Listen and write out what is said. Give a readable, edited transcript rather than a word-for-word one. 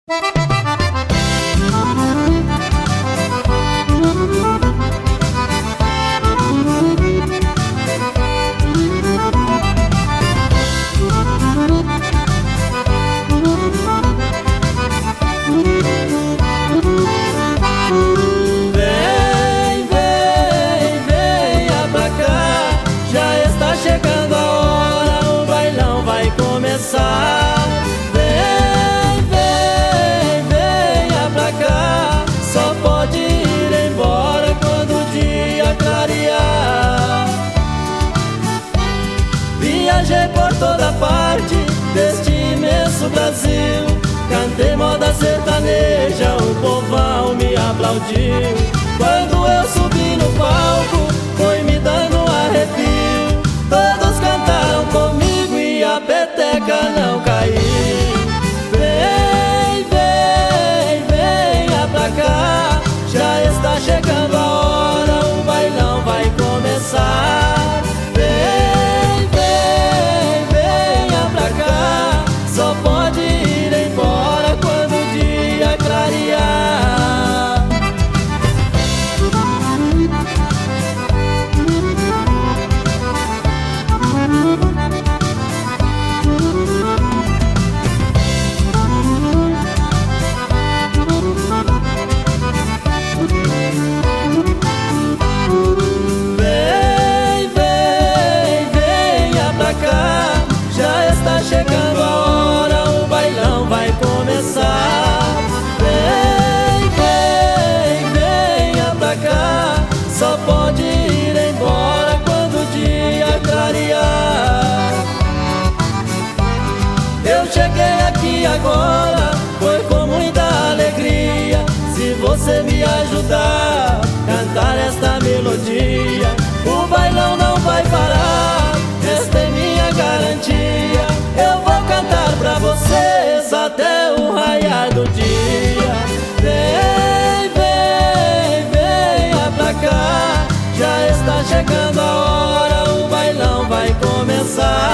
Chegando a hora, o bailão vai começar. Venha pra cá. Só pode ir embora quando o dia clarear. Viajei por toda parte deste imenso Brasil. Cantei moda sertaneja, o povão me aplaudiu. Quando eu subi no palco, foi me dando um arrepio. Todos cantaram comigo e a peteca não caiu. Venha pra cá. Já está chegando a hora, o bailão vai começar. Venha pra cá. Só pode ir embora quando o dia clarear. Já está chegando a hora, o bailão vai começar. Venha pra cá. Só pode ir embora quando o dia clarear. Eu cheguei aqui agora, foi com muita alegria. Se você me ajudar a cantar esta melodia, o bailão não vai parar. Esta é minha garantia. Eu vou cantar pra vocês até o raiar do dia. Venha pra cá. Já está chegando a hora, o bailão vai começar.